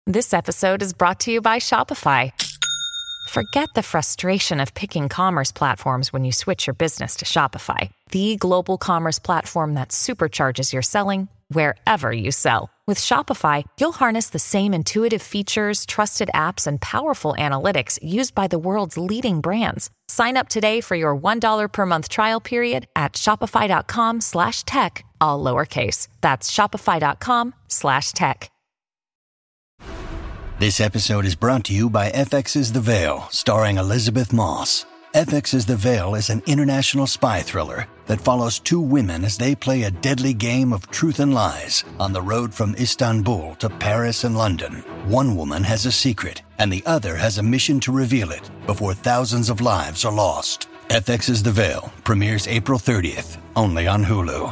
This episode is brought to you by Shopify. Forget the frustration of picking commerce platforms when you switch your business to Shopify, the global commerce platform that supercharges your selling wherever you sell. With Shopify, you'll harness the same intuitive features, trusted apps, and powerful analytics used by the world's leading brands. Sign up today for your $1 per month trial period at shopify.com/tech, all lowercase. That's shopify.com/tech. This episode is brought to you by FX's The Veil, starring Elizabeth Moss. FX's The Veil is an international spy thriller that follows two women as they play a deadly game of truth and lies on the road from Istanbul to Paris and London. One woman has a secret, and the other has a mission to reveal it before thousands of lives are lost. FX's The Veil premieres April 30th, only on Hulu.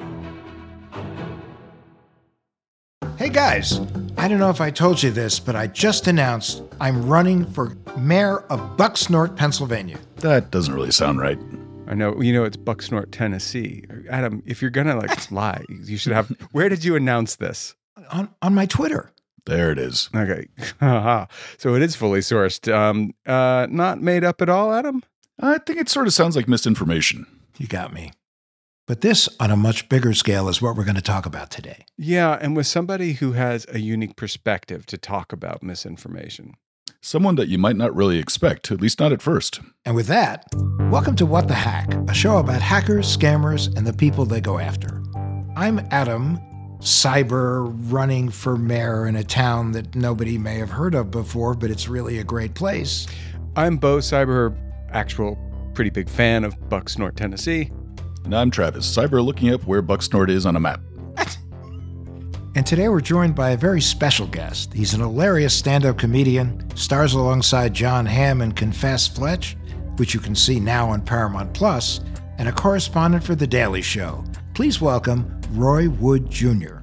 Hey guys, I don't know if I told you this, but I just announced I'm running for mayor of Bucksnort, Pennsylvania. That doesn't really sound right. I know, it's Bucksnort, Tennessee. Adam, if you're gonna lie, you should have. Where did you announce this? On my Twitter. There it is. Okay, so it is fully sourced. Not made up at all, Adam. I think it sort of sounds like misinformation. You got me. But this, on a much bigger scale, is what we're going to talk about today. Yeah, and with somebody who has a unique perspective to talk about misinformation. Someone that you might not really expect, at least not at first. And with that, welcome to What the Hack, a show about hackers, scammers, and the people they go after. I'm Adam, cyber running for mayor in a town that nobody may have heard of before, but it's really a great place. I'm Bo, cyber actual pretty big fan of Bucksnort, Tennessee. And I'm Travis, cyber looking up where Bucksnort is on a map. And today we're joined by a very special guest. He's an hilarious stand-up comedian, stars alongside John Hamm in Confess Fletch, which you can see now on Paramount Plus, and a correspondent for The Daily Show. Please welcome Roy Wood Jr.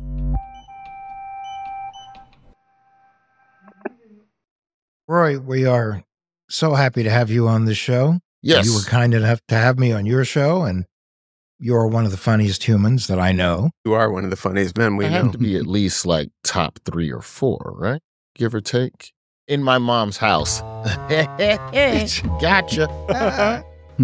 Roy, we are so happy to have you on the show. Yes. You were kind enough to have me on your show, and you're one of the funniest humans that I know. You are one of the funniest men we know. have to be at least like top 3 or 4, right? Give or take. In my mom's house. Gotcha.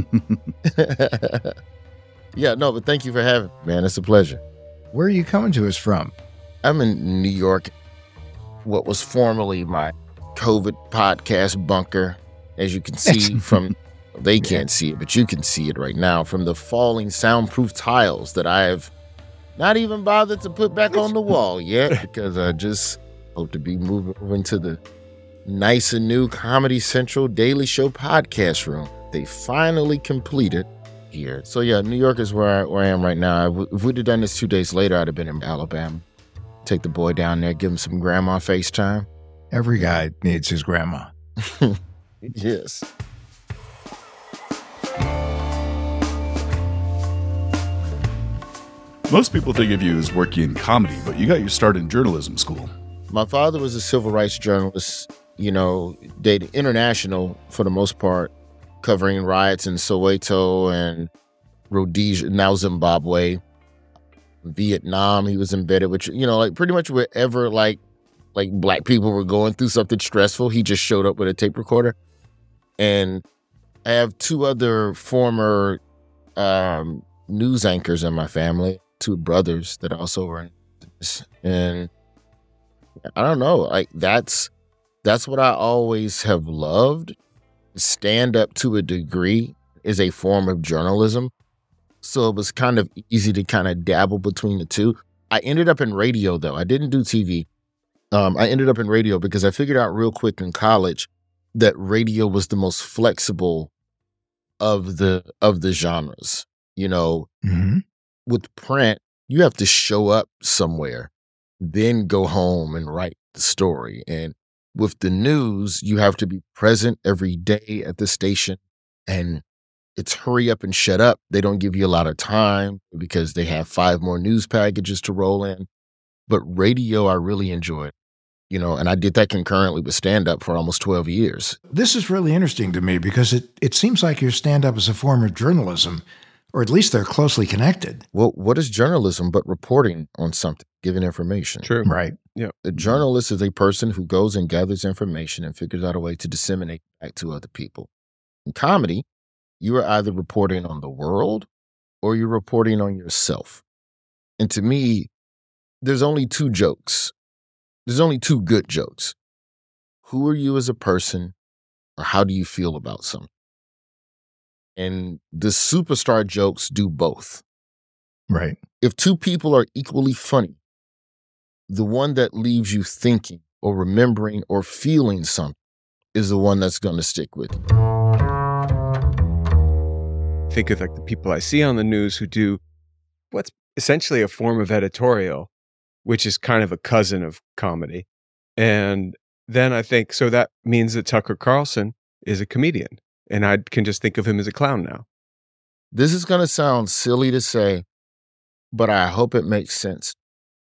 Yeah, no, but thank you for having me, man. It's a pleasure. Where are you coming to us from? I'm in New York, what was formerly my COVID podcast bunker. As you can see from, they can't see it, but you can see it right now from the falling soundproof tiles that I have not even bothered to put back on the wall yet, because I just hope to be moving over into the nice and new Comedy Central Daily Show podcast room. They finally completed here. So yeah, New York is where I am right now. If we'd have done this 2 days later, I'd have been in Alabama. Take the boy down there, give him some grandma FaceTime. Every guy needs his grandma. Yes. Most people think of you as working in comedy, but you got your start in journalism school. My father was a civil rights journalist, dated international for the most part, covering riots in Soweto and Rhodesia, now Zimbabwe, Vietnam. He was embedded with, pretty much wherever like black people were going through something stressful, he just showed up with a tape recorder. And I have 2 other former news anchors in my family, 2 brothers that also were in this. And I don't know, that's what I always have loved. Stand up to a degree is a form of journalism. So it was kind of easy to kind of dabble between the two. I ended up in radio though. I didn't do TV. I ended up in radio because I figured out real quick in college that radio was the most flexible of the genres. With print, you have to show up somewhere, then go home and write the story. And with the news, you have to be present every day at the station, and it's hurry up and shut up. They don't give you a lot of time because they have 5 more news packages to roll in. But radio, I really enjoyed. And I did that concurrently with stand-up for almost 12 years. This is really interesting to me because it seems like your stand-up is a form of journalism. Or at least they're closely connected. Well, what is journalism but reporting on something, giving information? True. Right. Yeah. A journalist is a person who goes and gathers information and figures out a way to disseminate back to other people. In comedy, you are either reporting on the world or you're reporting on yourself. And to me, there's only two jokes. There's only two good jokes. Who are you as a person, or how do you feel about something? And the superstar jokes do both. Right. If two people are equally funny, the one that leaves you thinking or remembering or feeling something is the one that's going to stick with you. Think of like the people I see on the news who do what's essentially a form of editorial, which is kind of a cousin of comedy. And then I think, so that means that Tucker Carlson is a comedian. And I can just think of him as a clown now. This is going to sound silly to say, but I hope it makes sense.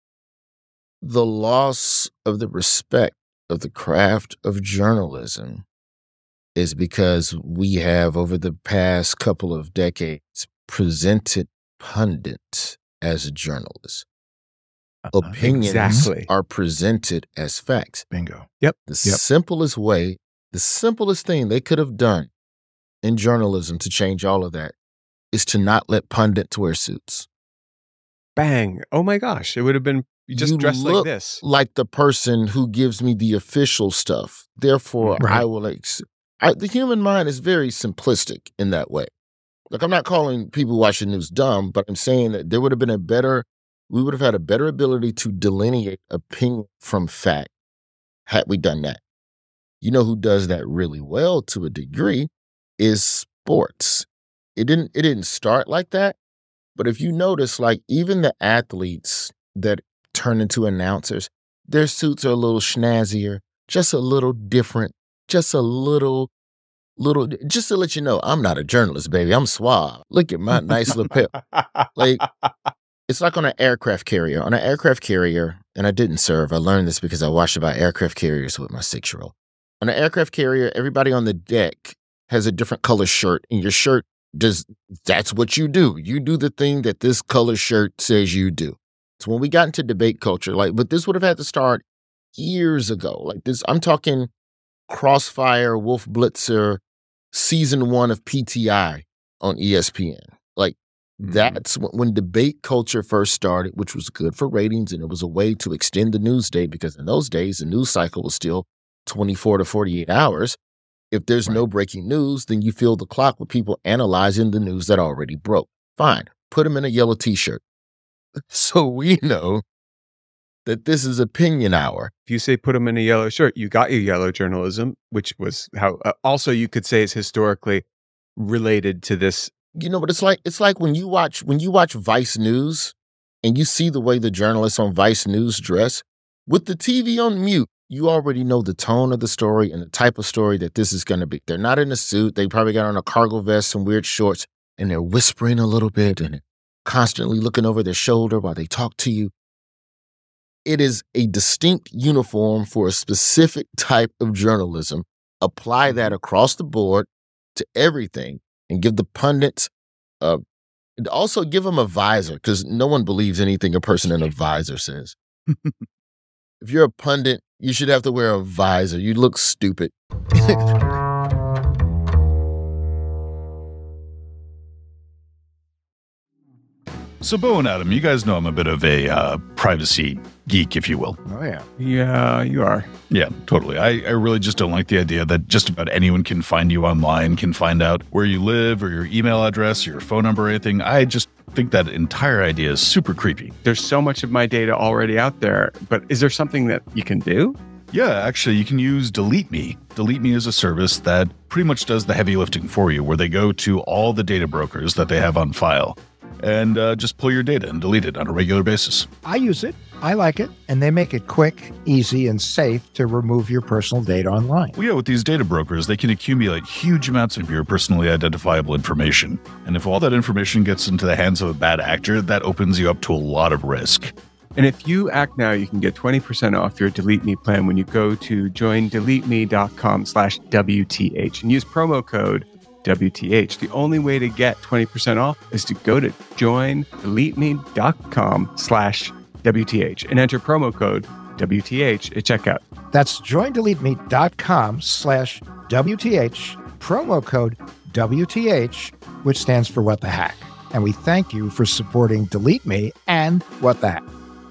The loss of the respect of the craft of journalism is because we have, over the past couple of decades, presented pundits as journalists. Opinions Exactly. are presented as facts. Bingo. The simplest way, the simplest thing they could have done in journalism to change all of that is to not let pundits wear suits. Bang. Oh my gosh. It would have been just dressed like look this. like the person who gives me the official stuff. Therefore, Right. I will. The human mind is very simplistic in that way. Like, I'm not calling people who watch the news dumb, but I'm saying that we would have had a better ability to delineate opinion from fact had we done that. You know who does that really well to a degree is sports. It didn't start like that, but if you notice, like, even the athletes that turn into announcers, their suits are a little schnazzier, just a little different, just a little, just to let you know, I'm not a journalist, baby. I'm suave. Look at my nice lapel. Like, it's like on an aircraft carrier. On an aircraft carrier, and I didn't serve. I learned this because I watched about aircraft carriers with my 6-year-old. On an aircraft carrier, everybody on the deck has a different color shirt, and your shirt that's what you do. You do the thing that this color shirt says you do. So when we got into debate culture, but this would have had to start years ago. Like this, I'm talking Crossfire, Wolf Blitzer, season 1 of PTI on ESPN. That's when debate culture first started, which was good for ratings, and it was a way to extend the news day, because in those days, the news cycle was still 24 to 48 hours. If there's no breaking news, then you fill the clock with people analyzing the news that already broke. Fine. Put them in a yellow T-shirt. So we know that this is opinion hour. If you say put them in a yellow shirt, you got your yellow journalism, which was how also you could say is historically related to this. You know, but it's like when you watch Vice News and you see the way the journalists on Vice News dress, with the TV on mute, you already know the tone of the story and the type of story that this is going to be. They're not in a suit. They probably got on a cargo vest, some weird shorts, and they're whispering a little bit and constantly looking over their shoulder while they talk to you. It is a distinct uniform for a specific type of journalism. Apply that across the board to everything and give the pundits, also give them a visor, because no one believes anything a person in a visor says. If you're a pundit, you should have to wear a visor. You look stupid. So, Bo and Adam, you guys know I'm a bit of a privacy geek, if you will. Oh, yeah. Yeah, you are. Yeah, totally. I really just don't like the idea that just about anyone can find you online, can find out where you live or your email address or your phone number or anything. I just think that entire idea is super creepy. There's so much of my data already out there, but is there something that you can do? Yeah, actually, you can use Delete Me. Delete Me is a service that pretty much does the heavy lifting for you, where they go to all the data brokers that they have on file and just pull your data and delete it on a regular basis. I use it. I like it. And they make it quick, easy, and safe to remove your personal data online. Well, yeah, with these data brokers, they can accumulate huge amounts of your personally identifiable information. And if all that information gets into the hands of a bad actor, that opens you up to a lot of risk. And if you act now, you can get 20% off your Delete Me plan when you go to joindeleteme.com/WTH and use promo code WTH. The only way to get 20% off is to go to joindeleteme.com/WTH and enter promo code WTH at checkout. That's joindeleteme.com/WTH, promo code WTH, which stands for What the Hack. And we thank you for supporting Delete Me and What the Hack.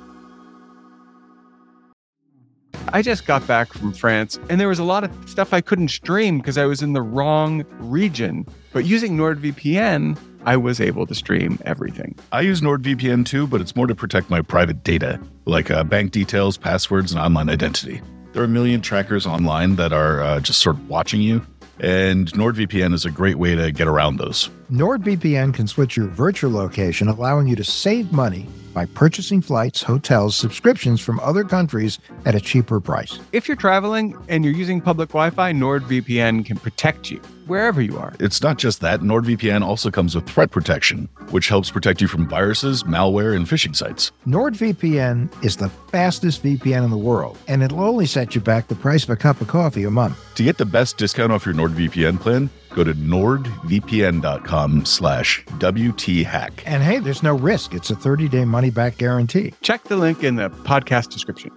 I just got back from France, and there was a lot of stuff I couldn't stream because I was in the wrong region. But using NordVPN, I was able to stream everything. I use NordVPN too, but it's more to protect my private data, like bank details, passwords, and online identity. There are a million trackers online that are just sort of watching you, and NordVPN is a great way to get around those. NordVPN can switch your virtual location, allowing you to save money by purchasing flights, hotels, subscriptions from other countries at a cheaper price. If you're traveling and you're using public Wi-Fi, NordVPN can protect you wherever you are. It's not just that. NordVPN also comes with threat protection, which helps protect you from viruses, malware, and phishing sites. NordVPN is the fastest VPN in the world, and it'll only set you back the price of a cup of coffee a month. To get the best discount off your NordVPN plan, go to nordvpn.com/WTHack. And hey, there's no risk. It's a 30-day money-back guarantee. Check the link in the podcast description.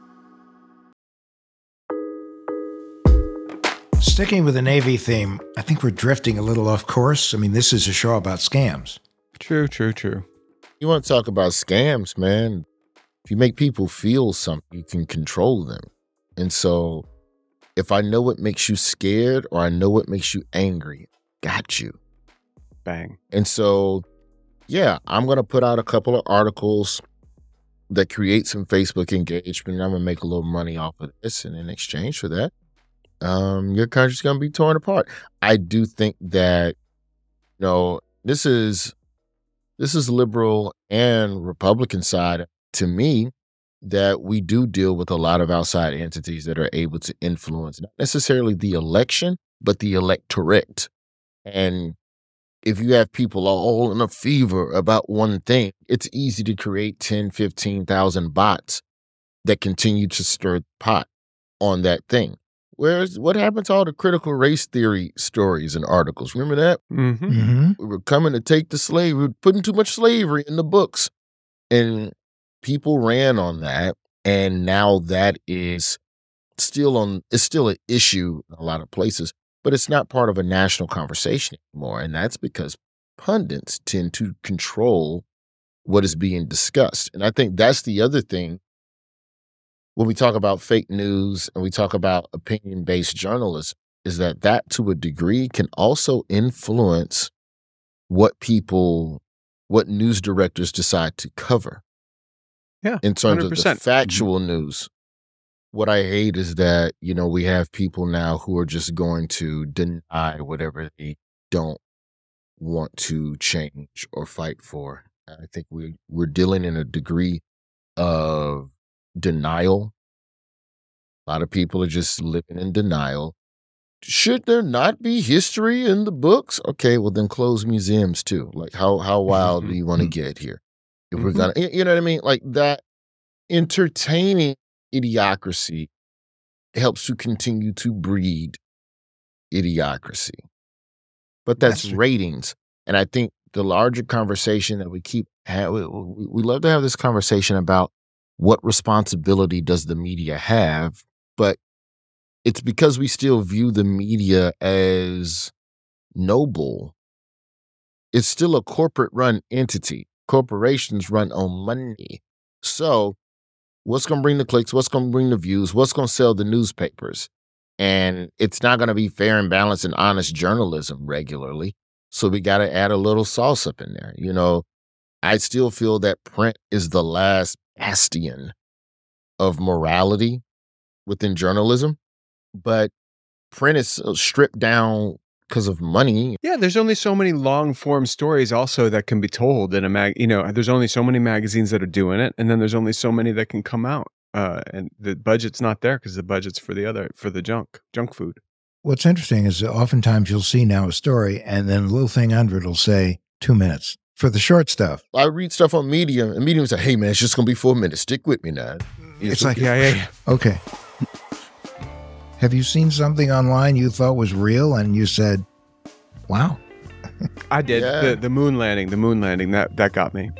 Sticking with the Navy theme, I think we're drifting a little off course. I mean, this is a show about scams. True. You want to talk about scams, man? If you make people feel something, you can control them. And so if I know what makes you scared or I know what makes you angry, got you. Bang. And so, yeah, I'm going to put out a couple of articles that create some Facebook engagement. I'm going to make a little money off of this. And in exchange for that, your country's going to be torn apart. I do think that, you know, this is liberal and Republican side to me, that we do deal with a lot of outside entities that are able to influence not necessarily the election, but the electorate. And if you have people all in a fever about one thing, it's easy to create 10, 15,000 bots that continue to stir the pot on that thing. Whereas what happened to all the critical race theory stories and articles? Remember that? Mm-hmm. Mm-hmm. We were coming to take the slave. We were putting too much slavery in the books. And people ran on that. And now that is still an issue in a lot of places, but it's not part of a national conversation anymore. And that's because pundits tend to control what is being discussed. And I think that's the other thing when we talk about fake news and we talk about opinion-based journalism, is that to a degree can also influence what news directors decide to cover. Yeah, in terms 100%. of the factual news. What I hate is that, you know, we have people now who are just going to deny whatever they don't want to change or fight for. I think we're dealing in a degree of denial. A lot of people are just living in denial. Should there not be history in the books? Okay, well then close museums too. Like how wild do you want to get here? If we're gonna, you know what I mean? Like that entertaining idiocracy helps to continue to breed idiocracy. But that's ratings. And I think the larger conversation that we keep having, we love to have this conversation about what responsibility does the media have, but it's because we still view the media as noble. It's still a corporate-run entity. Corporations run on money. So what's going to bring the clicks? What's going to bring the views? What's going to sell the newspapers? And it's not going to be fair and balanced and honest journalism regularly. So we got to add a little sauce up in there. You know, I still feel that print is the last bastion of morality within journalism, but print is stripped down because of money. Yeah, there's only so many long form stories also that can be told in a there's only so many magazines that are doing it, and then there's only so many that can come out. And the budget's not there because the budget's for the junk food. What's interesting is that oftentimes you'll see now a story and then a little thing under it will say 2 minutes for the short stuff. I read stuff on Medium, and Medium say, hey man, it's just going to be 4 minutes. Stick with me now. It's like, yeah. Okay. Have you seen something online you thought was real and you said, Wow. I did Yeah. the moon landing. That got me.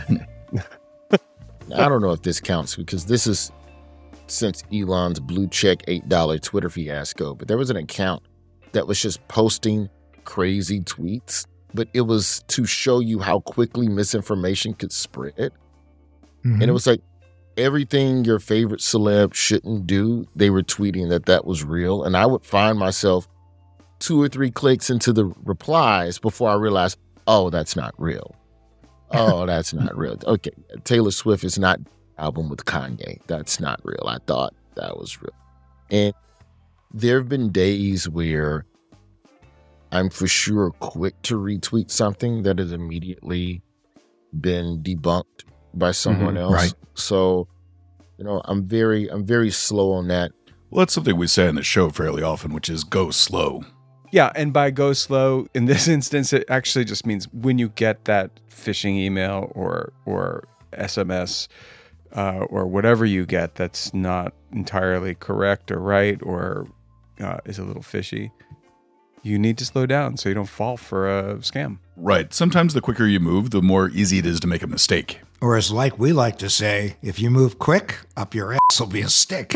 I don't know if this counts because this is since Elon's blue check $8 Twitter fiasco, but there was an account that was just posting crazy tweets, but it was to show you how quickly misinformation could spread. Mhm. And it was like everything your favorite celeb shouldn't do, they were tweeting that was real. And I would find myself 2 or 3 clicks into the replies before I realized, oh, that's not real. Oh, that's not real. Okay, Taylor Swift is not album with Kanye. That's not real. I thought that was real. And there have been days where I'm for sure quick to retweet something that has immediately been debunked by someone else. right. So, I'm very slow on that. Well, that's something we say on the show fairly often, which is go slow. Yeah, and by go slow, in this instance, it actually just means when you get that phishing email or SMS or whatever you get that's not entirely correct or right or is a little fishy, you need to slow down so you don't fall for a scam. Right. Sometimes the quicker you move, the more easy it is to make a mistake. Or as like we like to say, if you move quick, up your ass will be a stick.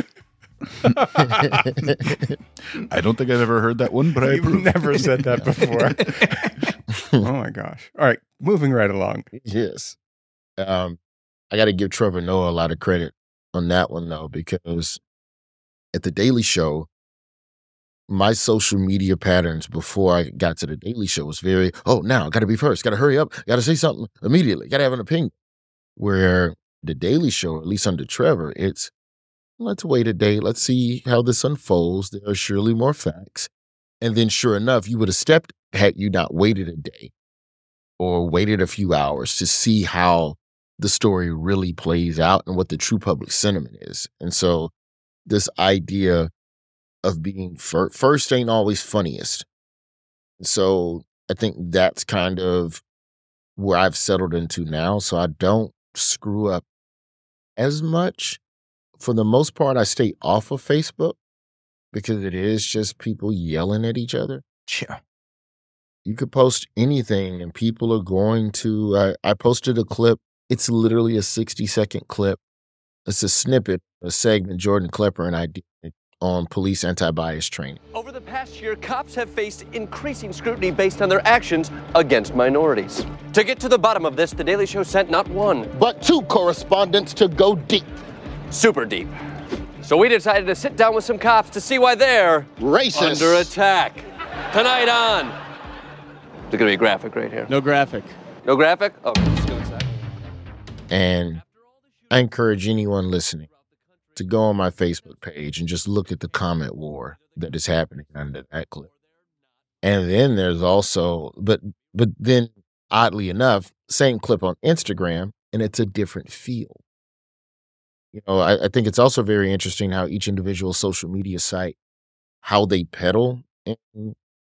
I don't think I've ever heard that one, but I You've approve. never said that before. Oh my gosh. All right, moving right along. Yes. I got to give Trevor Noah a lot of credit on that one, though, because at The Daily Show, my social media patterns before I got to The Daily Show was very, now, got to be first, got to hurry up, got to say something immediately, got to have an opinion. Where The Daily Show, at least under Trevor, it's, let's wait a day, let's see how this unfolds. There are surely more facts. And then sure enough, you would have stepped had you not waited a day or waited a few hours to see how the story really plays out and what the true public sentiment is. And so this idea of being first ain't always funniest. So I think that's kind of where I've settled into now. So I don't screw up as much. For the most part, I stay off of Facebook because it is just people yelling at each other. Yeah. You could post anything and people are going to, I posted a clip. It's literally a 60-second clip. It's a snippet, a segment Jordan Klepper and I did on police anti-bias training. Over the past year, cops have faced increasing scrutiny based on their actions against minorities. To get to the bottom of this, The Daily Show sent not one, But 2 correspondents to go deep. super deep. So we decided to sit down with some cops to see why they're Racist. under attack. Tonight on. There's gonna be a graphic right here. No graphic. No graphic? Okay, let's go inside. And I encourage anyone listening to go on my Facebook page and just look at the comment war that is happening under that clip. And then there's also, but then oddly enough, same clip on Instagram, and it's a different feel. I think it's also very interesting how each individual social media site, how they peddle in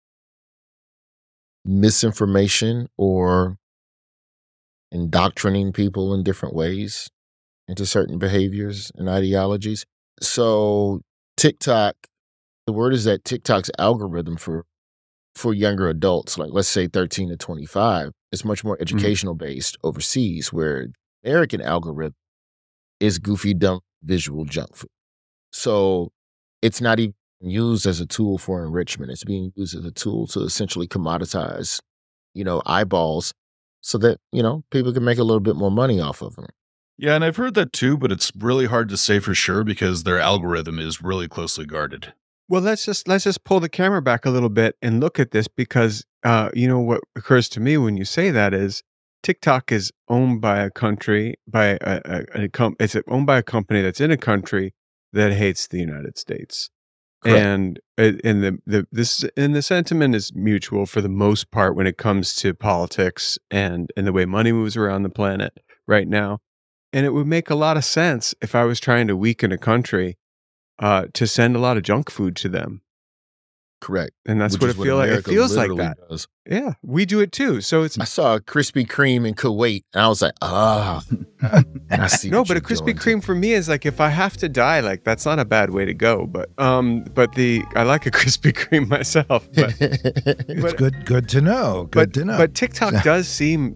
misinformation or indoctrinating people in different ways into certain behaviors and ideologies. So TikTok, the word is that TikTok's algorithm for younger adults, like let's say 13 to 25, is much more educational based overseas, where the American algorithm is goofy, dumb, visual junk food. So it's not even used as a tool for enrichment. It's being used as a tool to essentially commoditize, eyeballs so that, people can make a little bit more money off of them. Yeah, and I've heard that too, but it's really hard to say for sure because their algorithm is really closely guarded. Well, let's just pull the camera back a little bit and look at this because what occurs to me when you say that is TikTok is owned by a country it's owned by a company that's in a country that hates the United States. Correct. And the sentiment is mutual for the most part when it comes to politics and the way money moves around the planet right now. And it would make a lot of sense if I was trying to weaken a country to send a lot of junk food to them. Correct. And that's Which what is it feels like. It America feels like literally that. does. Yeah, we do it too. So it's I saw a Krispy Kreme in Kuwait, and I was like, I see. no, what but a you're Krispy doing, Kreme for me is like, if I have to die, like that's not a bad way to go. But I like a Krispy Kreme myself. But, It's good to know. Good to know. But TikTok does seem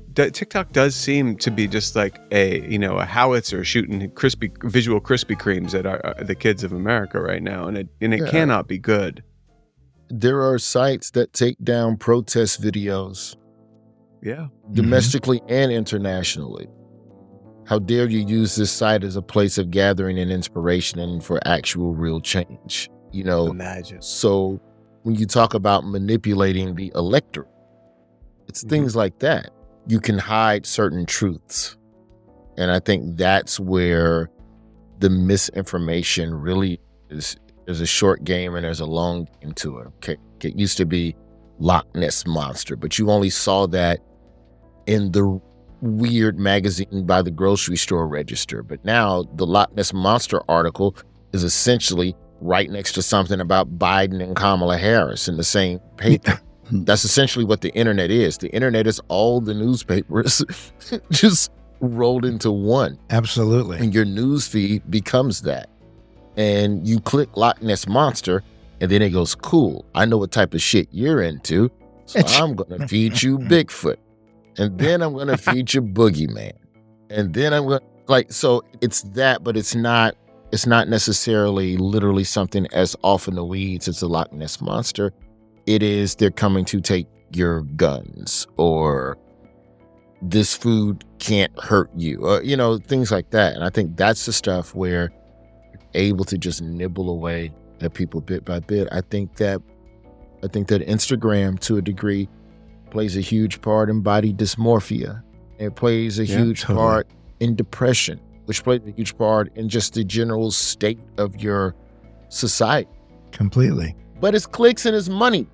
to be just like a howitzer shooting visual Krispy Kremes at the kids of America right now, and it cannot be good. There are sites that take down protest videos. Yeah. Domestically and internationally. How dare you use this site as a place of gathering and inspiration and for actual real change? Imagine. So when you talk about manipulating the electorate, it's things like that. You can hide certain truths. And I think that's where the misinformation really is. There's a short game and there's a long game to it. Okay. It used to be Loch Ness Monster, but you only saw that in the weird magazine by the grocery store register. But now the Loch Ness Monster article is essentially right next to something about Biden and Kamala Harris in the same paper. That's essentially what the internet is. The internet is all the newspapers just rolled into one. Absolutely. And your news feed becomes that. And you click Loch Ness Monster, and then it goes, cool, I know what type of shit you're into, so I'm going to feed you Bigfoot. And then I'm going to feed you Boogeyman. And then I'm going to, so it's that, but it's not necessarily literally something as off in the weeds as the Loch Ness Monster. It is, they're coming to take your guns, or this food can't hurt you, or, things like that. And I think that's the stuff where able to just nibble away at people bit by bit. I think that Instagram, to a degree, plays a huge part in body dysmorphia. It plays a huge part in depression, which plays a huge part in just the general state of your society. Completely. But it's clicks and it's money.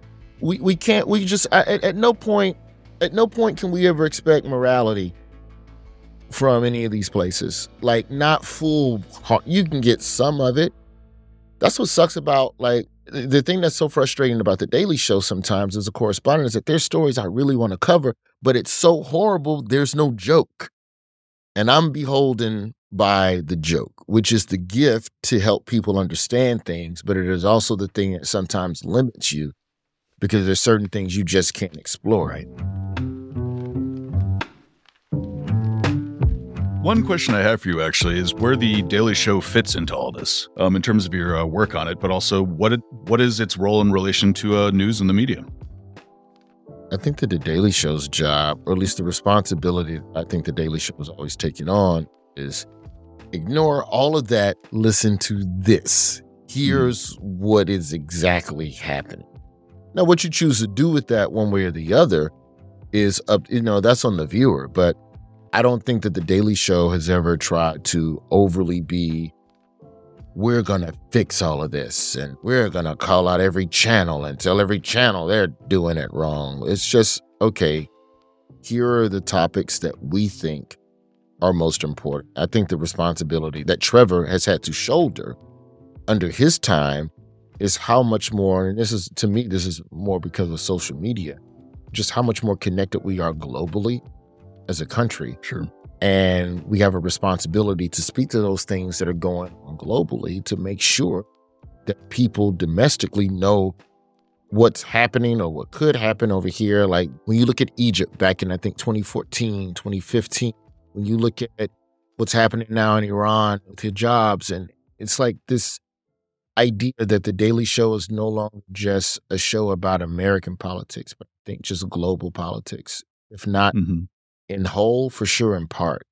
At no point can we ever expect morality from any of these places. Like, not full, you can get some of it. That's what sucks about, the thing that's so frustrating about The Daily Show sometimes as a correspondent is that there's stories I really want to cover, but it's so horrible, there's no joke. And I'm beholden by the joke, which is the gift to help people understand things, but it is also the thing that sometimes limits you because there's certain things you just can't explore. Right. One question I have for you, actually, is where The Daily Show fits into all this, in terms of your work on it, but also what is its role in relation to news and the media? I think that The Daily Show's job, or at least the responsibility I think The Daily Show is always taking on, is ignore all of that, listen to this. Here's what is exactly happening. Now, what you choose to do with that one way or the other is up, that's on the viewer, but I don't think that The Daily Show has ever tried to overly be, we're going to fix all of this and we're going to call out every channel and tell every channel they're doing it wrong. It's just, okay, here are the topics that we think are most important. I think the responsibility that Trevor has had to shoulder under his time is how much more, and this is more because of social media, just how much more connected we are globally as a country. Sure. And we have a responsibility to speak to those things that are going on globally to make sure that people domestically know what's happening or what could happen over here. Like when you look at Egypt back in, I think, 2014, 2015, when you look at what's happening now in Iran with hijabs, and it's like this idea that The Daily Show is no longer just a show about American politics, but I think just global politics, if not in whole, for sure in part.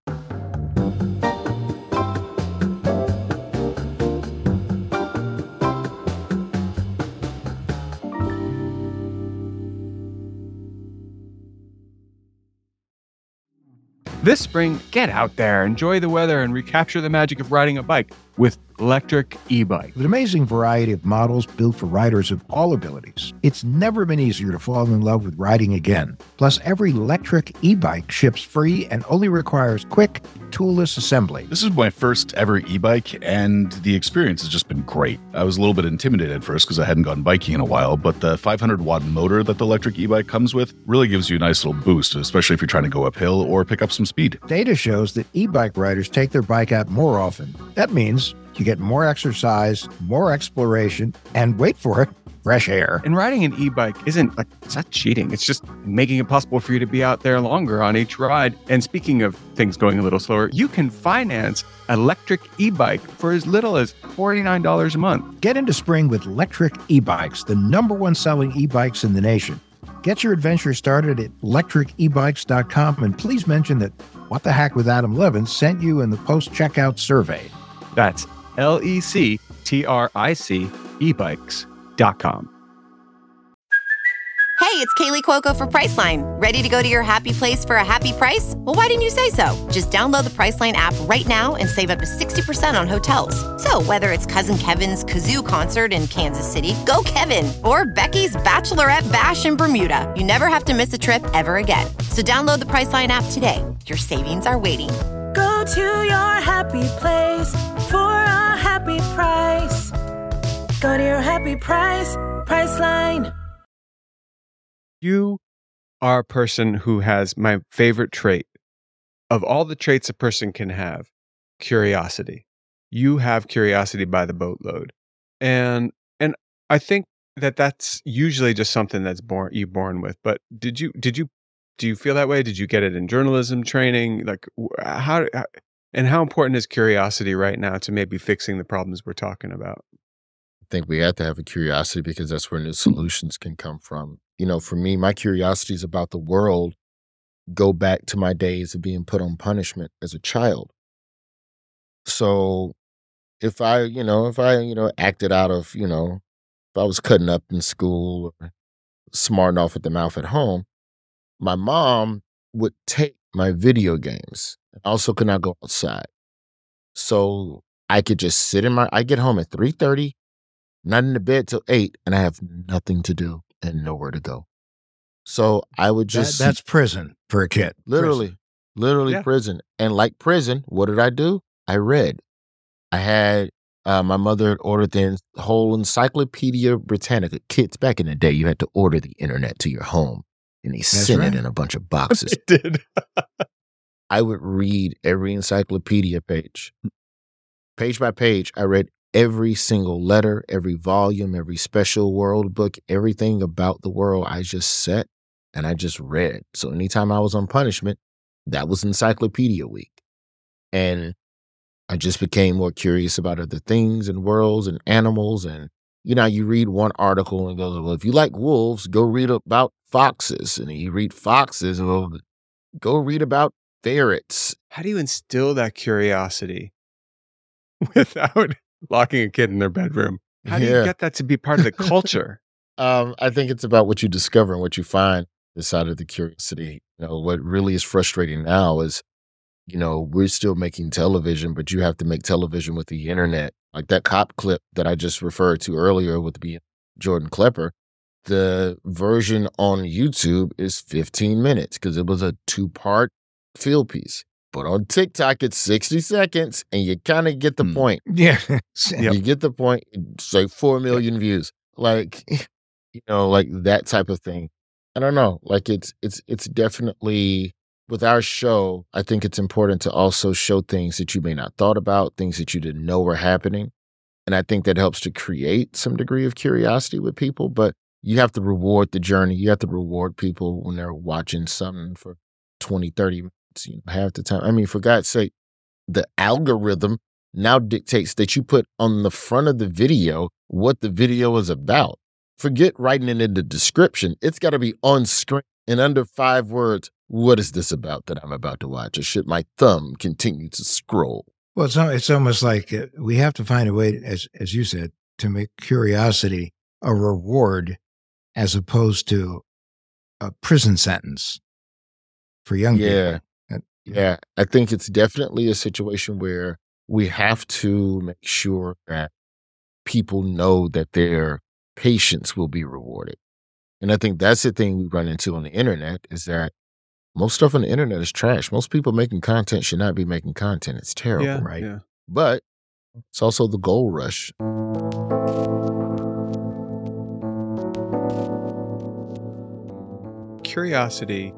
This spring, get out there, enjoy the weather, and recapture the magic of riding a bike. with electric e-bike. With an amazing variety of models built for riders of all abilities, it's never been easier to fall in love with riding again. Plus, every electric e-bike ships free and only requires quick, toolless assembly. This is my first ever e-bike, and the experience has just been great. I was a little bit intimidated at first because I hadn't gone biking in a while, but the 500-watt motor that the electric e-bike comes with really gives you a nice little boost, especially if you're trying to go uphill or pick up some speed. Data shows that e-bike riders take their bike out more often. That means you get more exercise, more exploration, and wait for it, fresh air. And riding an e-bike it's not cheating. It's just making it possible for you to be out there longer on each ride. And speaking of things going a little slower, you can finance electric e-bike for as little as $49 a month. Get into spring with electric e-bikes, the #1 selling e-bikes in the nation. Get your adventure started at electricebikes.com, and please mention that What the Hack with Adam Levin sent you in the post-checkout survey. That's LECTRIC ebikes.com. Hey, it's Kaylee Cuoco for Priceline. Ready to go to your happy place for a happy price? Well, why didn't you say so? Just download the Priceline app right now and save up to 60% on hotels. So whether it's Cousin Kevin's Kazoo Concert in Kansas City, go Kevin, or Becky's Bachelorette Bash in Bermuda, you never have to miss a trip ever again. So download the Priceline app today. Your savings are waiting. Go to your happy place for a happy price. Go to your happy price, Priceline. You are a person who has my favorite trait. Of all the traits a person can have, curiosity. You have curiosity by the boatload. And I think that that's usually just something that's born with. But do you feel that way? Did you get it in journalism training? Like how important is curiosity right now to maybe fixing the problems we're talking about? I think we have to have a curiosity because that's where new solutions can come from. You know, for me, my curiosities about the world go back to my days of being put on punishment as a child. So if I acted out of, if I was cutting up in school or smarting off at the mouth at home, my mom would take my video games. I also could not go outside. So I could just I get home at 3:30, not in the bed till 8, and I have nothing to do and nowhere to go. So I would just... That's prison for a kid. Literally Yeah. prison. And like prison, what did I do? I read. I had... my mother had ordered the whole Encyclopedia Britannica. Kids, back in the day, you had to order the internet to your home, and they sent it in a bunch of boxes. It did. I would read every encyclopedia page. Page by page, I read every single letter, every volume, every special world book, everything about the world. I just sat and I just read. So anytime I was on punishment, that was Encyclopedia Week. And I just became more curious about other things and worlds and animals. And, you read one article and it goes, well, if you like wolves, go read about foxes. And you read foxes, well, go read about ferrets. How do you instill that curiosity without locking a kid in their bedroom? How do you get that to be part of the culture? I think it's about what you discover and what you find inside of the curiosity. What really is frustrating now is, we're still making television, but you have to make television with the internet. Like that cop clip that I just referred to earlier with Jordan Klepper, the version on YouTube is 15 minutes because it was a 2-part field piece. But on TikTok, it's 60 seconds, and you kind of get the point. Yeah. You get the point. It's like 4 million views. Like, like that type of thing. I don't know. Like it's definitely, with our show, I think it's important to also show things that you may not thought about, things that you didn't know were happening. And I think that helps to create some degree of curiosity with people. But you have to reward the journey. You have to reward people when they're watching something for 20, 30 minutes. Half the time. I mean, for God's sake, the algorithm now dictates that you put on the front of the video what the video is about. Forget writing it in the description. It's got to be on screen in under 5 words. What is this about that I'm about to watch? Or should my thumb continue to scroll? Well, it's almost like we have to find a way, as you said, to make curiosity a reward as opposed to a prison sentence for young people. Yeah, I think it's definitely a situation where we have to make sure that people know that their patience will be rewarded. And I think that's the thing we run into on the internet, is that most stuff on the internet is trash. Most people making content should not be making content. It's terrible, Yeah, right? yeah. But it's also the gold rush. Curiosity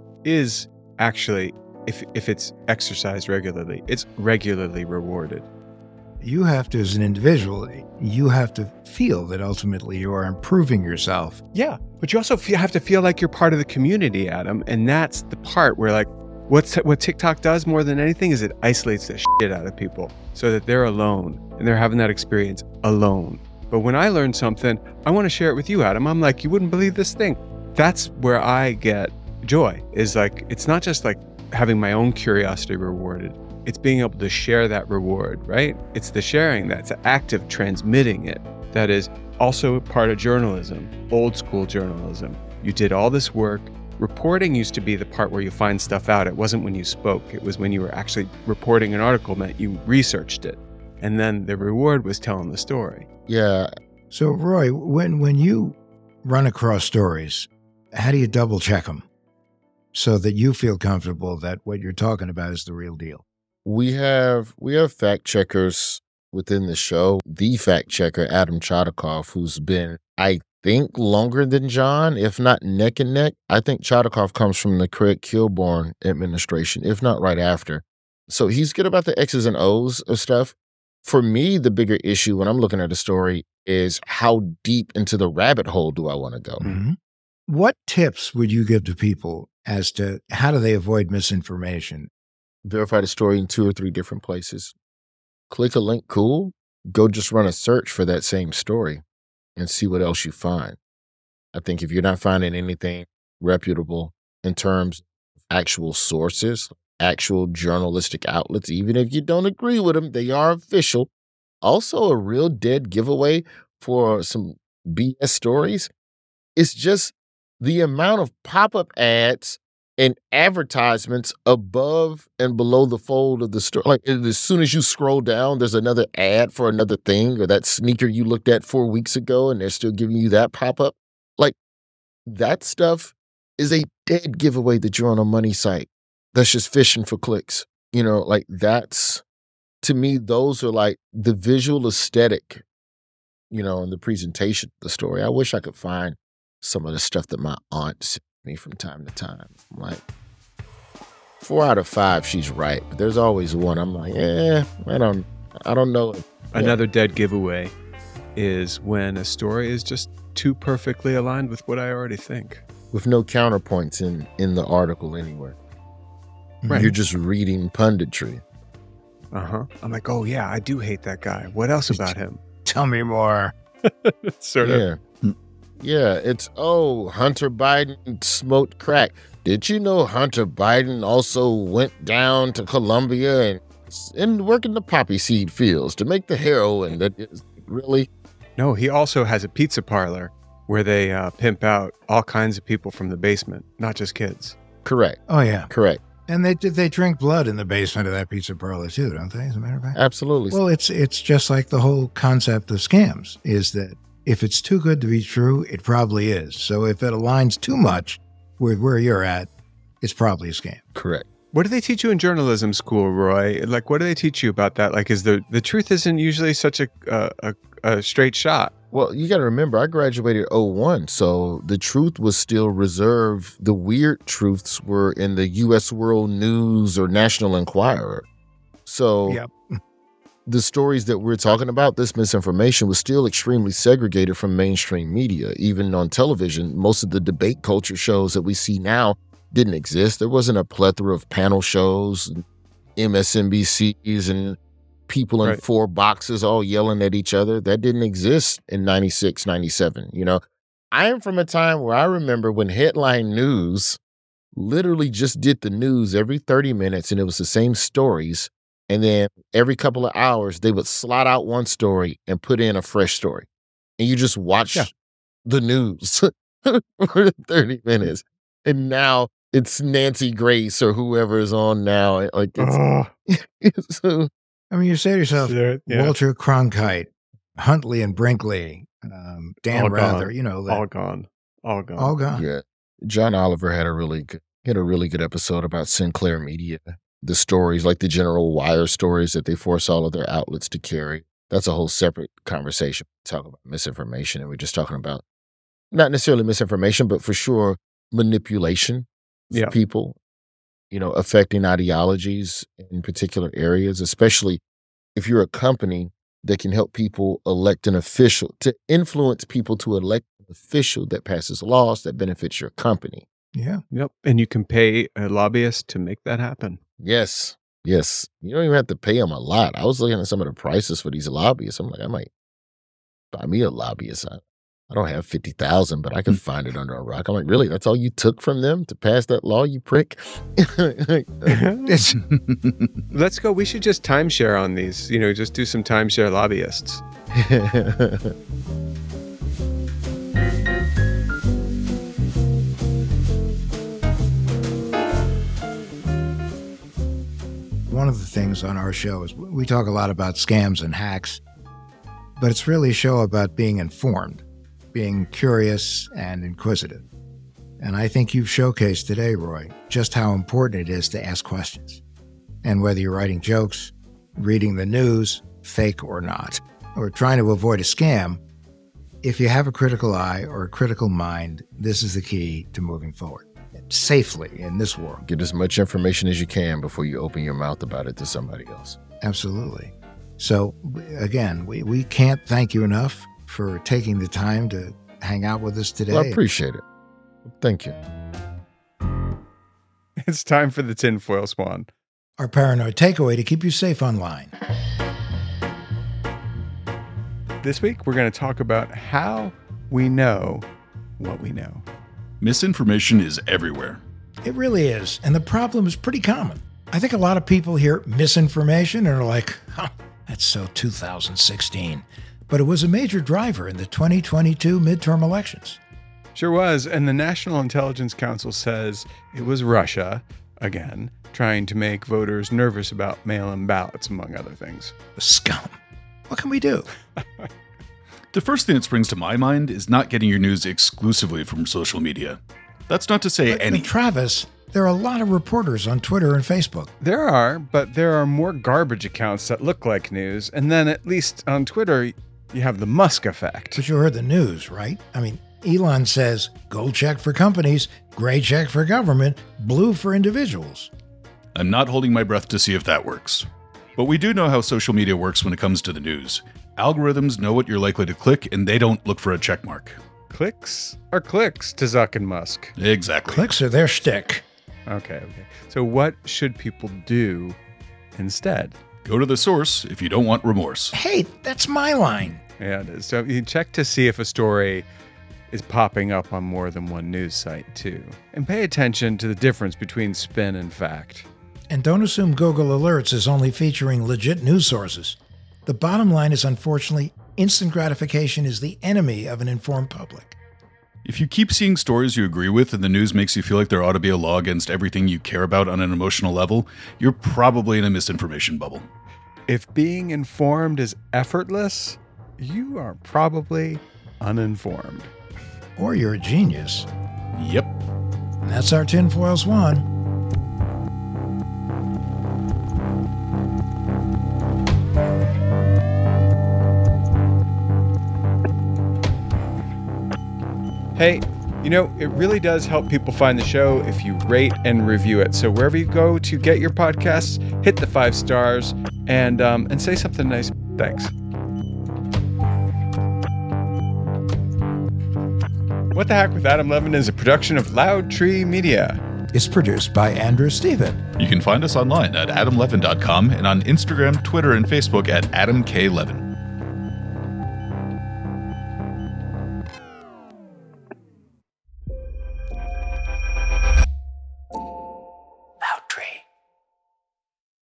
is actually, if it's exercised regularly, it's regularly rewarded. You have to, as an individual, you have to feel that ultimately you are improving yourself. Yeah, but you also have to feel like you're part of the community, Adam. And that's the part where, like, what TikTok does more than anything is it isolates the shit out of people so that they're alone and they're having that experience alone. But when I learn something, I want to share it with you, Adam. I'm like, you wouldn't believe this thing. That's where I get joy, is like, it's not just like having my own curiosity rewarded. It's being able to share that reward, right? It's the sharing, that's active transmitting it. That is also part of journalism, old school journalism. You did all this work. Reporting used to be the part where you find stuff out. It wasn't when you spoke. It was when you were actually reporting an article meant you researched it. And then the reward was telling the story. Yeah. So, Roy, when you run across stories, how do you double check them so that you feel comfortable that what you're talking about is the real deal? We have fact checkers within the show. The fact checker, Adam Chodikoff, who's been, I think, longer than John, if not neck and neck. I think Chodikoff comes from the Craig Kilborn administration, if not right after. So he's good about the X's and O's of stuff. For me, the bigger issue when I'm looking at a story is how deep into the rabbit hole do I want to go? Mm-hmm. What tips would you give to people as to how do they avoid misinformation? Verify the story in 2 or 3 different places. Click a link, cool. Go just run a search for that same story and see what else you find. I think if you're not finding anything reputable in terms of actual sources, actual journalistic outlets, even if you don't agree with them, they are official. Also, a real dead giveaway for some BS stories is just the amount of pop-up ads and advertisements above and below the fold of the story. Like, as soon as you scroll down, there's another ad for another thing, or that sneaker you looked at 4 weeks ago, and they're still giving you that pop-up. Like, that stuff is a dead giveaway that you're on a money site that's just fishing for clicks. You know, like, that's, to me, those are like the visual aesthetic, you know, and the presentation of the story. I wish I could find some of the stuff that my aunt sent me from time to time. I'm like, 4 out of 5, she's right. But there's always one. I'm like, I don't know. Another dead giveaway is when a story is just too perfectly aligned with what I already think. With no counterpoints in the article anywhere. Right. You're just reading punditry. I'm like, oh yeah, I do hate that guy. What else about him? Tell me more. Sort of. Yeah, it's, Hunter Biden smoked crack. Did you know Hunter Biden also went down to Colombia and worked in the poppy seed fields to make the heroin? That is really? No, he also has a pizza parlor where they pimp out all kinds of people from the basement, not just kids. Correct. Oh, yeah. Correct. And they drink blood in the basement of that pizza parlor too, don't they, as a matter of fact? Absolutely. Well, it's just like the whole concept of scams is that if it's too good to be true, it probably is. So if it aligns too much with where you're at, it's probably a scam. Correct. What do they teach you in journalism school, Roy? Like, what do they teach you about that? Like, is the truth isn't usually such a straight shot? Well, you got to remember, I graduated 2001, so the truth was still reserved. The weird truths were in the U.S. World News or National Enquirer. So Yep. the stories that we're talking about, this misinformation was still extremely segregated from mainstream media. Even on television, most of the debate culture shows that we see now didn't exist. There wasn't a plethora of panel shows, MSNBCs, and people in 4 boxes all yelling at each other. That didn't exist in 96, 97. You know, I am from a time where I remember when headline news literally just did the news every 30 minutes and it was the same stories. And then every couple of hours, they would slot out one story and put in a fresh story. And you just watch the news for 30 minutes. And now it's Nancy Grace or whoever is on now. Like, it's, so I mean, you say to yourself, Yeah. Walter Cronkite, Huntley and Brinkley, Dan All Rather, gone. you know, that, All gone. All gone. all gone. Yeah. John Oliver had a really good episode about Sinclair Media. The stories, like the General Wire stories that they force all of their outlets to carry. That's a whole separate conversation. Talk about misinformation. And we're just talking about not necessarily misinformation, but for sure manipulation of Yeah. people, affecting ideologies in particular areas, especially if you're a company that can help people elect an official, to influence people to elect an official that passes laws that benefits your company. Yeah. Yep. And you can pay a lobbyist to make that happen. Yes. Yes. You don't even have to pay them a lot. I was looking at some of the prices for these lobbyists. I'm like, I might buy me a lobbyist. I don't have 50,000, but I can find it under a rock. I'm like, really? That's all you took from them to pass that law, you prick? It's, Let's go. We should just timeshare on these. Just do some timeshare lobbyists. one of the things on our show is we talk a lot about scams and hacks, but it's really a show about being informed, being curious and inquisitive. And I think you've showcased today, Roy, just how important it is to ask questions. And whether you're writing jokes, reading the news, fake or not, or trying to avoid a scam, if you have a critical eye or a critical mind, this is the key to moving forward safely in this world. Get as much information as you can before you open your mouth about it to somebody else. Absolutely. So again, we can't thank you enough for taking the time to hang out with us today. Well, I appreciate it. Thank you. It's time for the tinfoil swan. Our paranoid takeaway to keep you safe online. This week, we're going to talk about how we know what we know. Misinformation is everywhere. It really is. And the problem is pretty common. I think a lot of people hear misinformation and are like, that's so 2016. But it was a major driver in the 2022 midterm elections. Sure was. And the National Intelligence Council says it was Russia, again, trying to make voters nervous about mail-in ballots, among other things. The scum. What can we do? The first thing that springs to my mind is not getting your news exclusively from social media. That's not to say any. But Travis, there are a lot of reporters on Twitter and Facebook. There are, but there are more garbage accounts that look like news. And then at least on Twitter, you have the Musk effect. But you heard the news, right? I mean, Elon says, gold check for companies, gray check for government, blue for individuals. I'm not holding my breath to see if that works. But we do know how social media works when it comes to the news. Algorithms know what you're likely to click, and they don't look for a check mark. Clicks are clicks to Zuck and Musk. Exactly. Clicks are their shtick. Okay. So what should people do instead? Go to the source if you don't want remorse. Hey, that's my line. Yeah, it is. So you check to see if a story is popping up on more than one news site, too. And pay attention to the difference between spin and fact. And don't assume Google Alerts is only featuring legit news sources. The bottom line is, unfortunately, instant gratification is the enemy of an informed public. If you keep seeing stories you agree with and the news makes you feel like there ought to be a law against everything you care about on an emotional level, you're probably in a misinformation bubble. If being informed is effortless, you are probably uninformed. Or you're a genius. Yep. And that's our tinfoil swan. Hey, it really does help people find the show if you rate and review it. So wherever you go to get your podcasts, hit the 5 stars and say something nice. Thanks. What the Hack with Adam Levin is a production of Loud Tree Media. It's produced by Andrew Stephen. You can find us online at adamlevin.com and on Instagram, Twitter, and Facebook at Adam K. Levin.